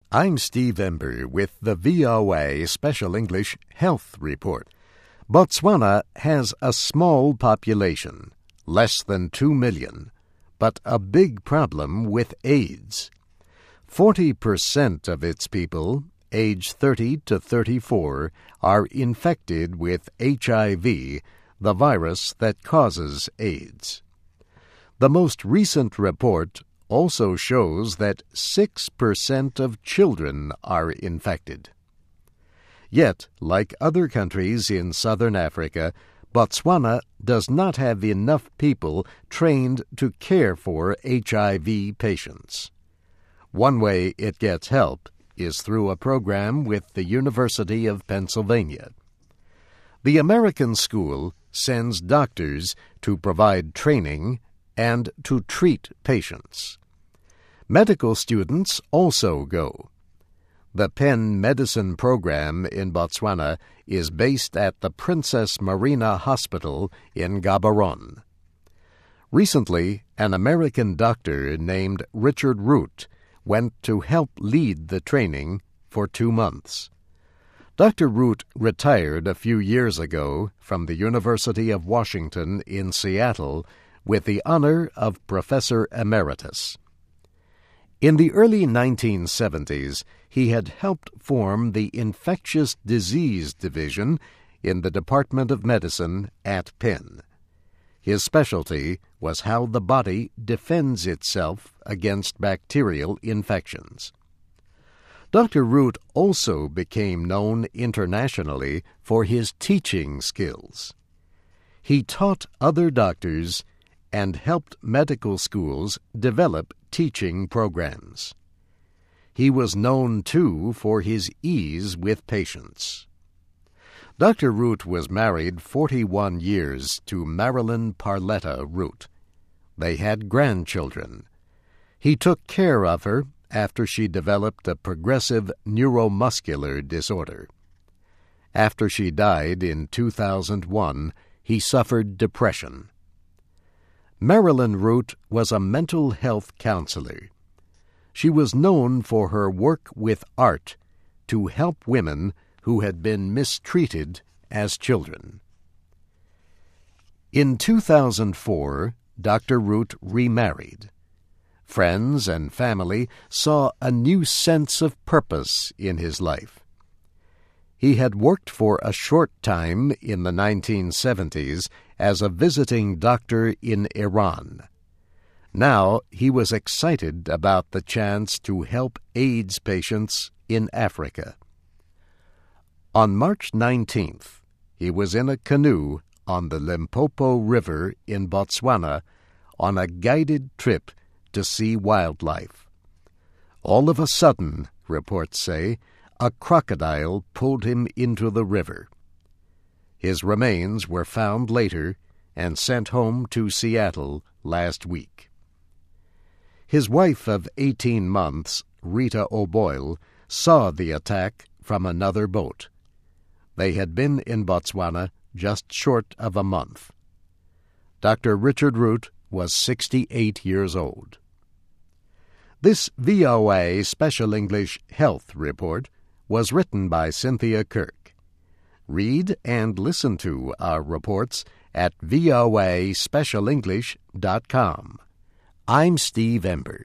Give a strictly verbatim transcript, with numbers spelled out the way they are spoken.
I'm Steve Ember with the V O A Special English Health Report. Botswana has a small population, less than two million, but a big problem with AIDS. Forty percent of its people, age thirty to thirty-four, are infected with H I V, the virus that causes AIDS. The most recent report also shows that six percent of children are infected. Yet, like other countries in southern Africa, Botswana does not have enough people trained to care for H I V patients. One way it gets help is through a program with the University of Pennsylvania. The American school sends doctors to provide training and to treat patients. Medical students also go. The Penn Medicine program in Botswana is based at the Princess Marina Hospital in Gaborone. Recently, an American doctor named Richard Root went to help lead the training for two months. Doctor Root retired a few years ago from the University of Washington in Seattle with the honor of Professor Emeritus. In the early nineteen seventies, he had helped form the Infectious Disease Division in the Department of Medicine at Penn. His specialty was how the body defends itself against bacterial infections. Doctor Root also became known internationally for his teaching skills. He taught other doctors and helped medical schools develop teaching programs. He was known, too, for his ease with patients. Doctor Root was married forty-one years to Marilyn Parletta Root. They had grandchildren. He took care of her after she developed a progressive neuromuscular disorder. After she died in two thousand one, he suffered depression. Marilyn Root was a mental health counselor. She was known for her work with art to help women who had been mistreated as children. In two thousand four, Doctor Root remarried. Friends and family saw a new sense of purpose in his life. He had worked for a short time in the nineteen seventies as a visiting doctor in Iran. Now he was excited about the chance to help AIDS patients in Africa. On March nineteenth, he was in a canoe on the Limpopo River in Botswana on a guided trip to see wildlife. All of a sudden, reports say, a crocodile pulled him into the river. His remains were found later and sent home to Seattle last week. His wife of eighteen months, Rita O'Boyle, saw the attack from another boat. They had been in Botswana just short of a month. Doctor Richard Root was sixty-eight years old. This V O A Special English Health Report was written by Cynthia Kirk. Read and listen to our reports at voa special english dot com. I'm Steve Ember.